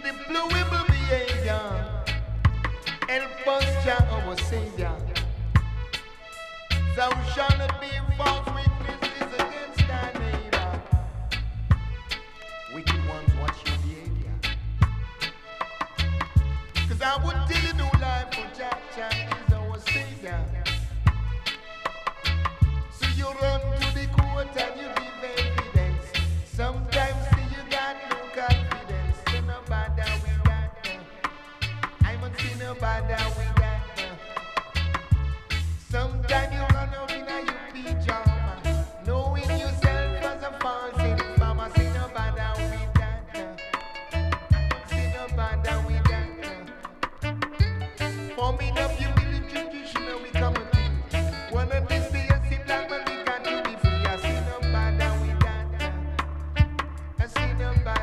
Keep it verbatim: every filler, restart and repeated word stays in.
deployable behavior. Help us, Jah, our Savior. Thou shalt not be false witnesses against thy neighbor. Wicked ones, watch your behavior. Cause I would tell you no lie, for Jah, Jah is our Savior. So you run to the court and you give evidence. Sometimes see you got no confidence. So no bother with that. uh. I must see no bother with that. uh. Sometimes you run out in a U P drama, knowing yourself as a false informer. See no bother with that. uh. I don't see no bother with that. uh. Forming up your military tradition, we come and do. One of these days, see black man, we can do be free. I see no bother with that. uh. I see no bother.